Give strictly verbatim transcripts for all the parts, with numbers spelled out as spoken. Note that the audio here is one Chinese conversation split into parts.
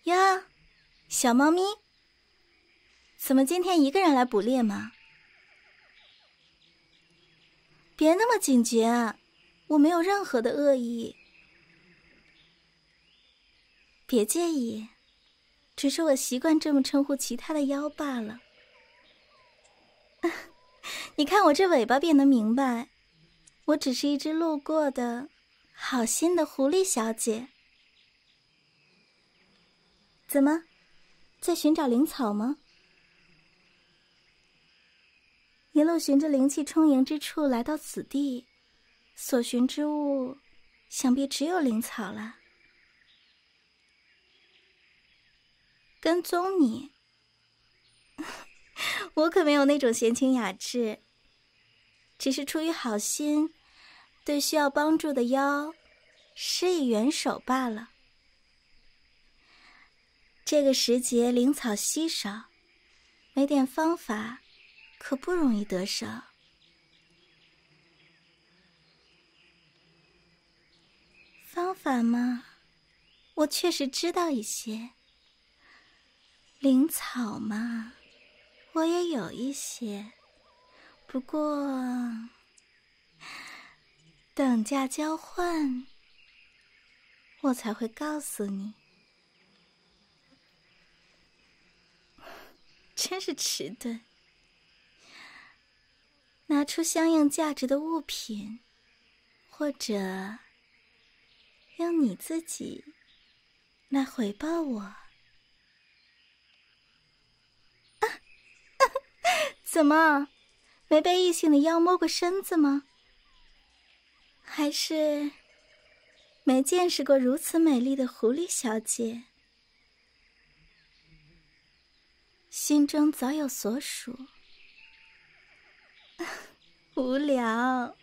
呀，小猫咪，怎么今天一个人来捕猎吗？别那么警觉啊，我没有任何的恶意。别介意，只是我习惯这么称呼其他的妖罢了。你看我这尾巴便能明白，我只是一只路过的好心的狐狸小姐。怎么，在寻找灵草吗？一路循着灵气充盈之处来到此地，所寻之物想必只有灵草了。跟踪你，我可没有那种闲情雅致，只是出于好心，对需要帮助的妖施以援手罢了。这个时节灵草稀少，没点方法可不容易得手。方法嘛，我确实知道一些。灵草嘛，我也有一些，不过等价交换，我才会告诉你。真是迟钝。拿出相应价值的物品，或者用你自己来回报我。啊啊、怎么，没被异性的妖摸过身子吗？还是没见识过如此美丽的狐狸小姐？心中早有所属。无聊，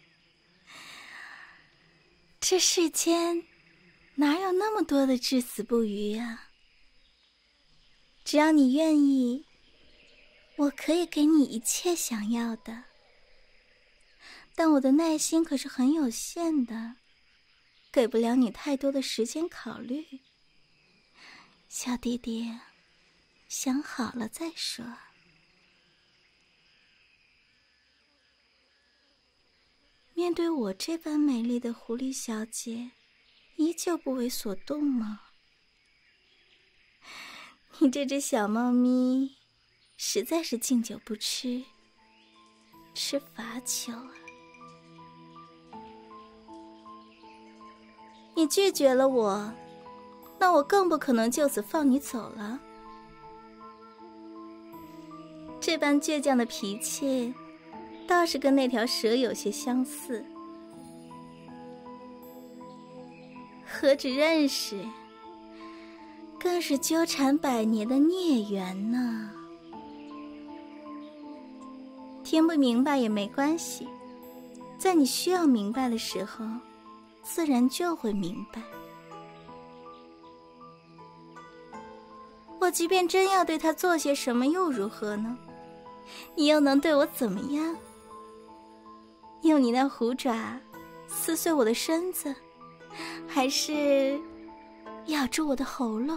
这世间哪有那么多的至死不渝啊？只要你愿意，我可以给你一切想要的，但我的耐心可是很有限的，给不了你太多的时间考虑。小弟弟，想好了再说。面对我这般美丽的狐狸小姐，依旧不为所动吗？你这只小猫咪实在是敬酒不吃吃罚球啊！你拒绝了我，那我更不可能就此放你走了。这般倔强的脾气倒是跟那条蛇有些相似。何止认识，更是纠缠百年的孽缘呢。听不明白也没关系，在你需要明白的时候，自然就会明白。我即便真要对他做些什么又如何呢？你又能对我怎么样？用你那虎爪撕碎我的身子，还是咬住我的喉咙？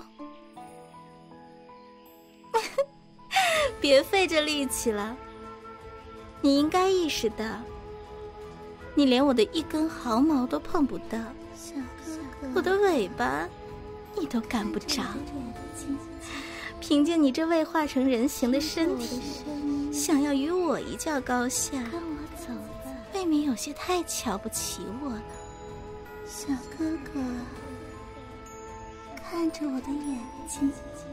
别费这力气了，你应该意识到，你连我的一根毫毛都碰不到，小哥哥，我的尾巴你都赶不着。凭借你这未化成人形的身体，想要与我一较高下，未免有些太瞧不起我了。小哥哥，看着我的眼睛，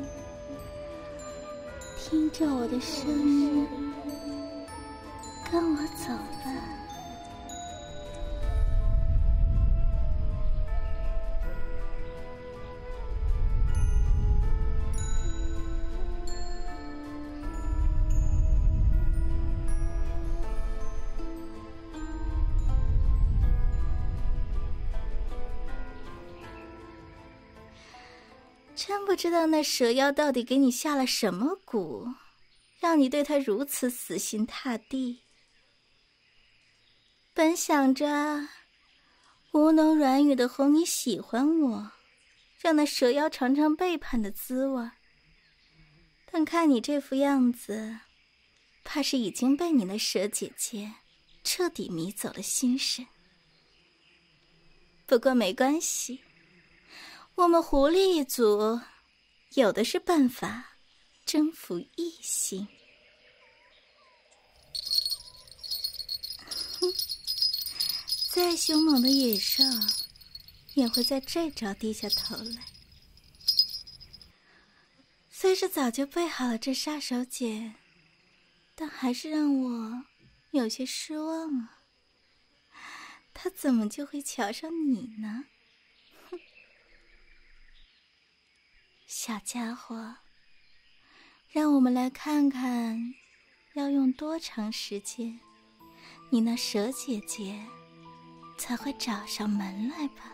听着我的声音，跟我走吧。真不知道那蛇妖到底给你下了什么蛊，让你对他如此死心塌地。本想着吴侬软语的哄你喜欢我， 让那蛇妖尝尝背叛的滋味。但看你这副样子，怕是已经被你那蛇姐姐彻底迷走了心神。不过没关系，我们狐狸一族有的是办法征服异性。再凶猛的野兽也会在这招低下头来。虽是早就备好了这杀手锏，但还是让我有些失望啊。他怎么就会瞧上你呢？哼，小家伙，让我们来看看要用多长时间，你那蛇姐姐才会找上门来吧。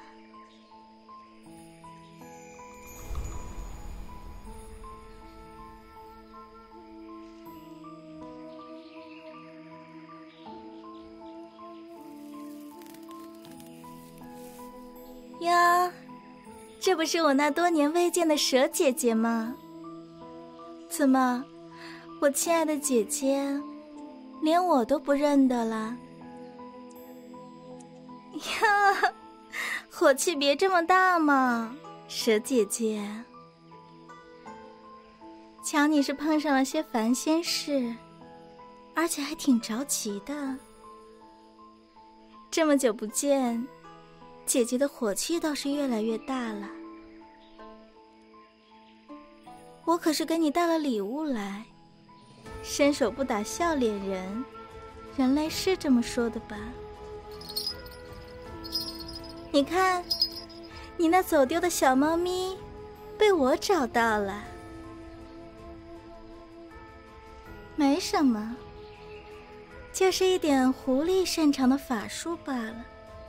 呀，这不是我那多年未见的蛇姐姐吗？怎么，我亲爱的姐姐连我都不认得了？呀，火气别这么大嘛，蛇姐姐。瞧你是碰上了些烦心事，而且还挺着急的。这么久不见，姐姐的火气倒是越来越大了。我可是给你带了礼物来，伸手不打笑脸人，人类是这么说的吧？你看，你那走丢的小猫咪被我找到了。没什么，就是一点狐狸擅长的法术罢了。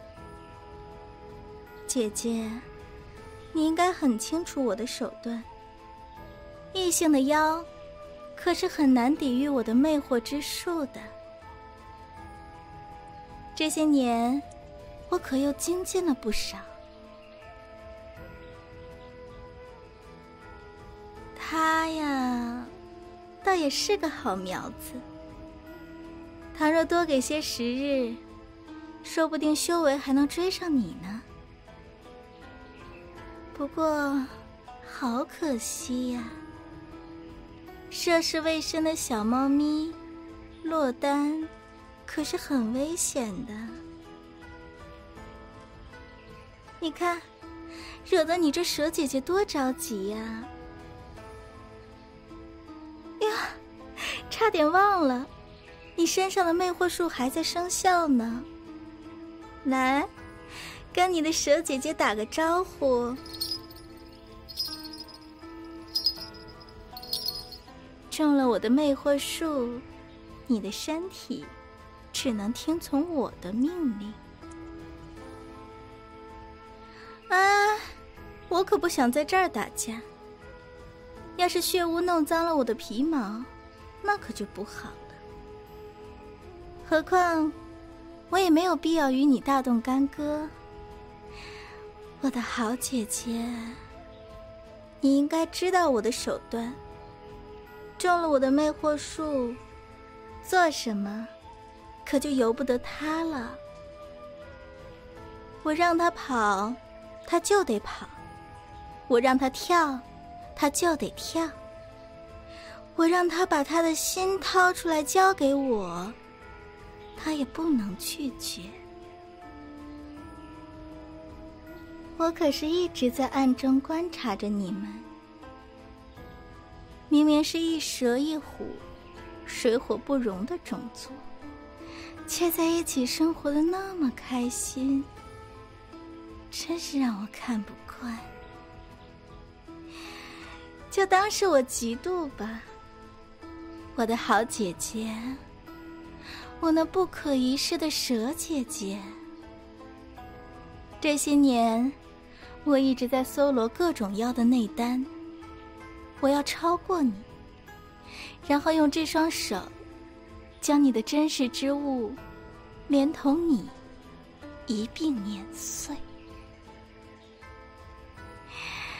姐姐，你应该很清楚我的手段。异性的妖可是很难抵御我的魅惑之术的。这些年我可又精进了不少。他呀，倒也是个好苗子。倘若多给些时日，说不定修为还能追上你呢。不过好可惜呀，涉世未深的小猫咪落单可是很危险的。你看，惹得你这蛇姐姐多着急呀！呀，差点忘了，你身上的魅惑术还在生效呢。来，跟你的蛇姐姐打个招呼。中了我的魅惑术，你的身体只能听从我的命令。啊，我可不想在这儿打架。要是血污弄脏了我的皮毛，那可就不好了。何况我也没有必要与你大动干戈。我的好姐姐，你应该知道我的手段。中了我的魅惑术，做什么可就由不得他了。我让他跑，他就得跑；我让他跳，他就得跳；我让他把他的心掏出来交给我，他也不能拒绝。我可是一直在暗中观察着你们。明明是一蛇一虎，水火不容的种族，却在一起生活得那么开心，真是让我看不惯。就当是我嫉妒吧，我的好姐姐，我那不可一世的蛇姐姐。这些年，我一直在搜罗各种妖的内丹。我要超过你，然后用这双手将你的真实之物连同你一并碾碎。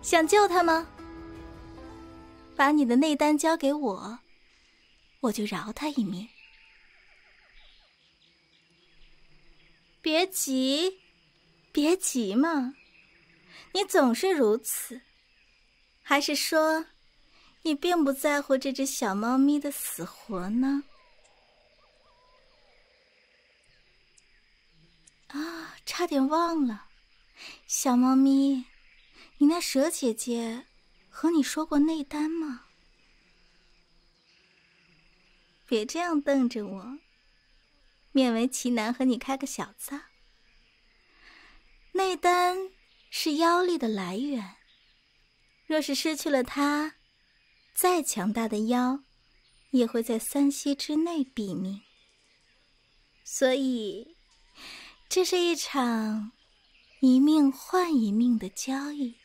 想救他吗？把你的内丹交给我，我就饶他一命。别急，别急嘛，你总是如此。还是说，你并不在乎这只小猫咪的死活呢？啊，差点忘了，小猫咪，你那蛇姐姐和你说过内丹吗？别这样瞪着我，勉为其难和你开个小灶。内丹是妖力的来源，若是失去了它，再强大的妖也会在三息之内毙命。所以这是一场一命换一命的交易。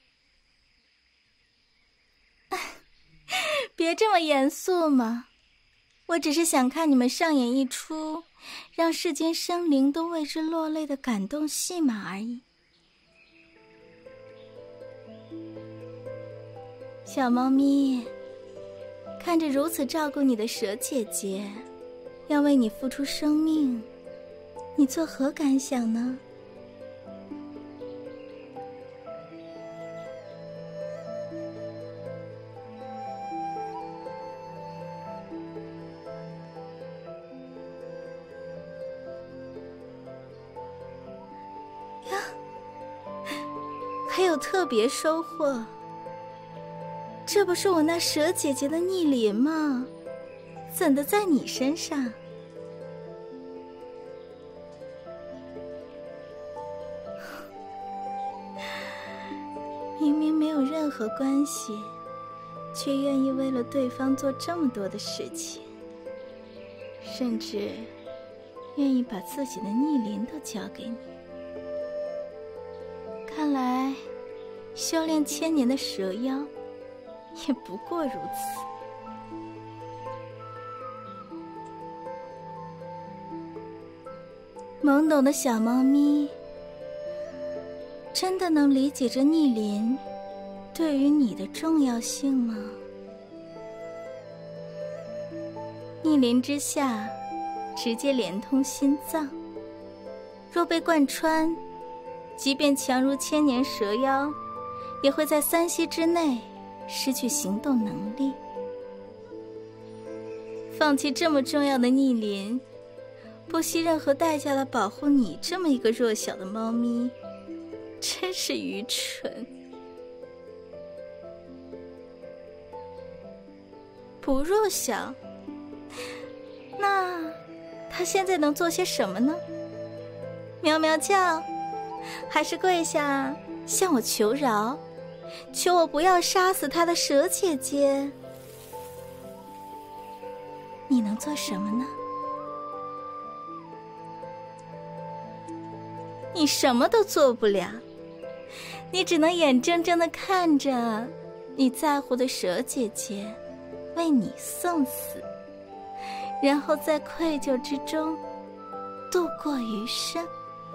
别这么严肃嘛，我只是想看你们上演一出让世间生灵都为之落泪的感动戏码而已。小猫咪，看着如此照顾你的蛇姐姐要为你付出生命，你作何感想呢？呀，还有特别收获，这不是我那蛇姐姐的逆鳞吗？怎的在你身上？明明没有任何关系，却愿意为了对方做这么多的事情，甚至愿意把自己的逆鳞都交给你。看来修炼千年的蛇妖也不过如此。懵懂的小猫咪真的能理解这逆鳞对于你的重要性吗？逆鳞之下直接连通心脏，若被贯穿，即便强如千年蛇妖，也会在三息之内失去行动能力。放弃这么重要的逆鳞，不惜任何代价的保护你这么一个弱小的猫咪，真是愚蠢。不弱小，那他现在能做些什么呢？喵喵叫，还是跪下向我求饶，求我不要杀死他的蛇姐姐？你能做什么呢？你什么都做不了，你只能眼睁睁地看着你在乎的蛇姐姐为你送死，然后在愧疚之中度过余生。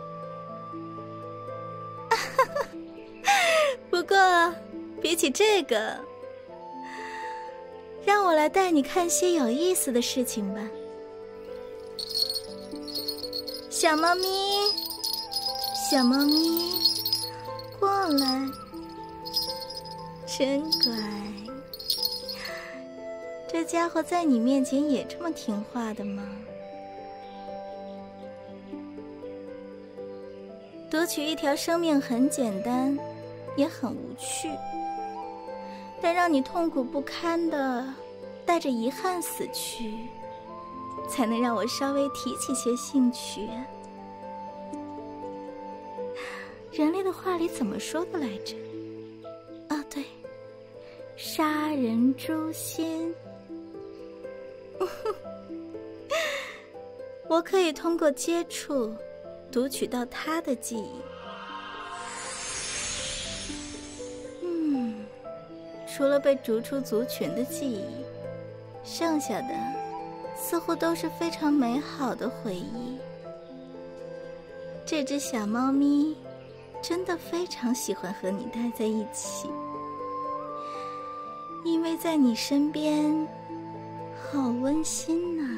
不过比起这个，让我来带你看些有意思的事情吧。小猫咪，小猫咪，过来，真乖。这家伙在你面前也这么听话的吗？夺取一条生命很简单，也很无趣，但让你痛苦不堪的带着遗憾死去，才能让我稍微提起些兴趣。人类的话里怎么说的来着？啊，对，杀人诛心。我可以通过接触读取到他的记忆。嗯，除了被逐出族群的记忆，剩下的似乎都是非常美好的回忆。这只小猫咪真的非常喜欢和你待在一起，因为在你身边好温馨呐。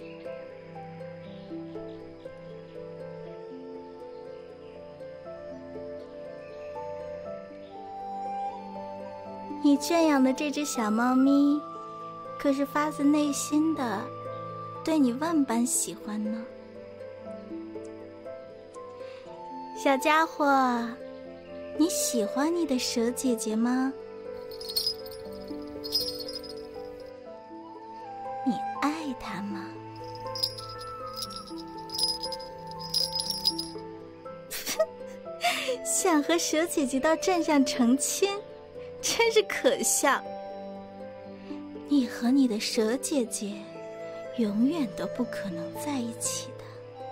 你圈养的这只小猫咪，可是发自内心的对你万般喜欢呢。小家伙，你喜欢你的蛇姐姐吗？你爱她吗？想和蛇姐姐到镇上成亲，真是可笑。你和你的蛇姐姐永远都不可能在一起的。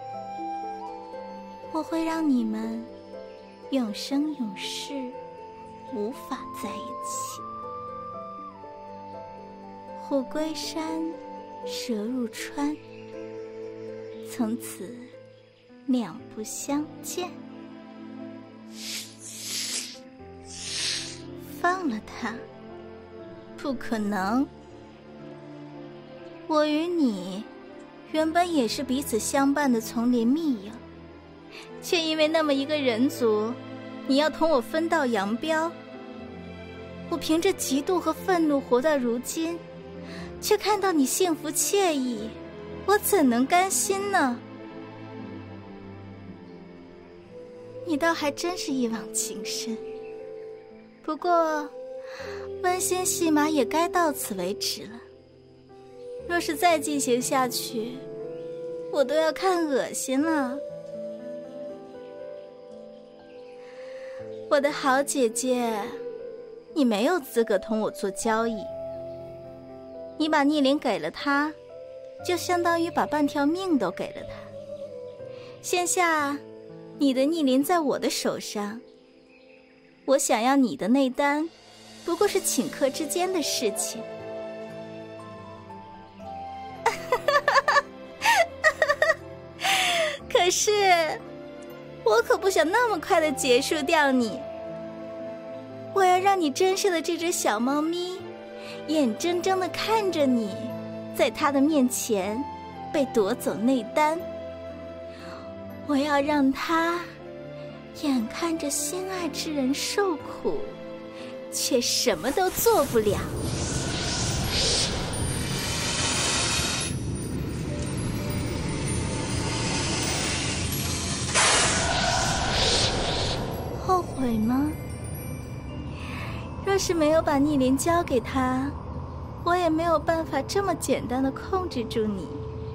我会让你们永生永世无法在一起。虎归山，蛇入川，从此两不相见。放了他，不可能。我与你原本也是彼此相伴的丛林密友，却因为那么一个人族，你要同我分道扬镳。我凭着嫉妒和愤怒活到如今，却看到你幸福惬意，我怎能甘心呢？你倒还真是一往情深。不过温馨戏码也该到此为止了。若是再进行下去，我都要看恶心了。我的好姐姐，你没有资格同我做交易。你把逆鳞给了他，就相当于把半条命都给了他。现下你的逆鳞在我的手上，我想要你的内丹，不过是顷刻之间的事情。可是我可不想那么快的结束掉你。我要让你珍视的这只小猫咪眼睁睁地看着你在它的面前被夺走内丹，我要让它眼看着心爱之人受苦，却什么都做不了。后悔吗？若是没有把逆鳞交给他，我也没有办法这么简单的控制住你。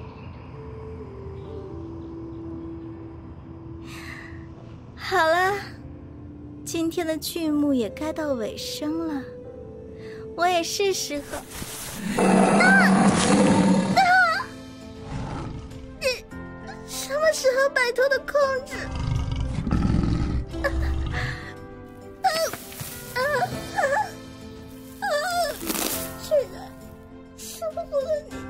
好了，今天的剧目也该到尾声了，我也是时候……啊啊！你什么时候摆脱的控制？啊啊啊啊！睡了，舒服了你。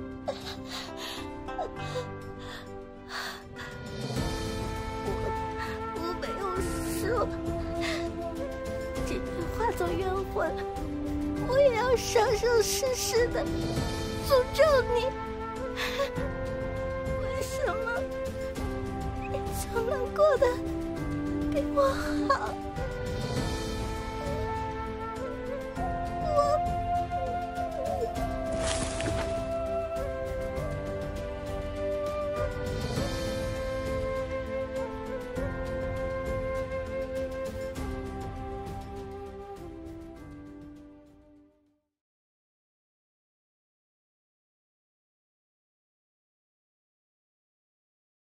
这句化作冤魂，我也要生生世世的诅咒你。为什么你从来过得比我好？